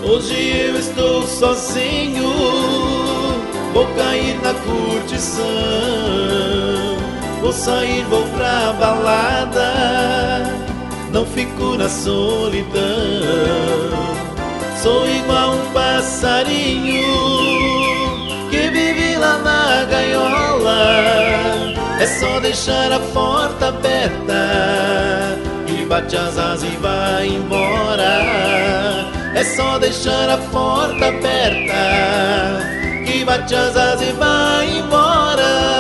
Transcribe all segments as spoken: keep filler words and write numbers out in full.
Hoje eu estou sozinho, vou cair na curtição, vou sair, vou pra balada, não fico na solidão. Sou igual um passarinho que vive lá na gaiola. É só deixar a porta aberta e bate as asas e vai embora. É só deixar a porta aberta que bate as asas e vai embora.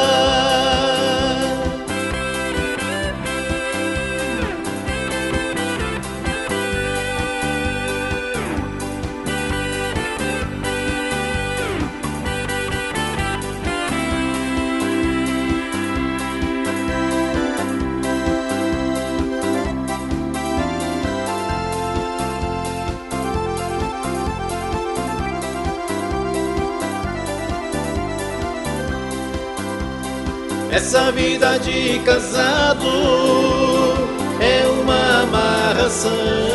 Essa vida de casado é uma amarração.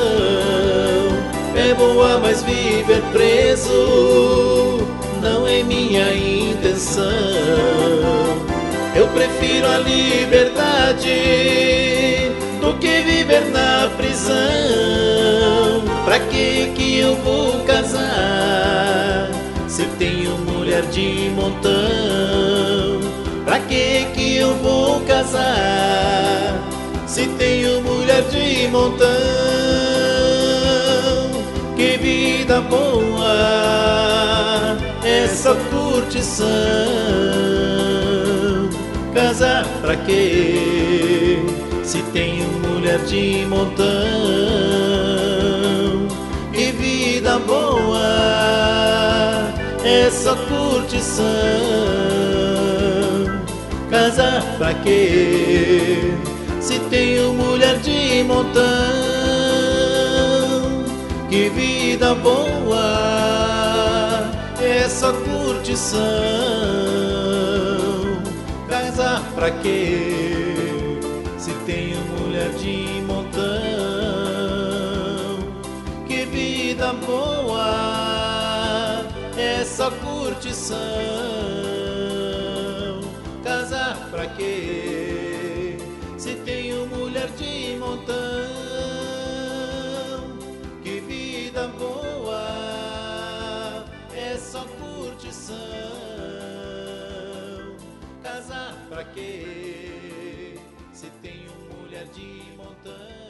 É boa, mas viver preso não é minha intenção. Eu prefiro a liberdade do que viver na prisão. Pra que que eu vou casar se eu tenho mulher de montão? Pra que que eu vou casar se tenho mulher de montão? Que vida boa, essa curtição. Casar pra quê se tenho mulher de montão? Que vida boa, essa curtição. Casar pra quê se tenho mulher de montão? Que vida boa, essa curtição. Casar pra quê se tenho mulher de montão? Que vida boa, essa curtição. Casar pra quê se tenho mulher de montão? Que vida boa, é só curtição. Casar pra quê se tenho mulher de montão?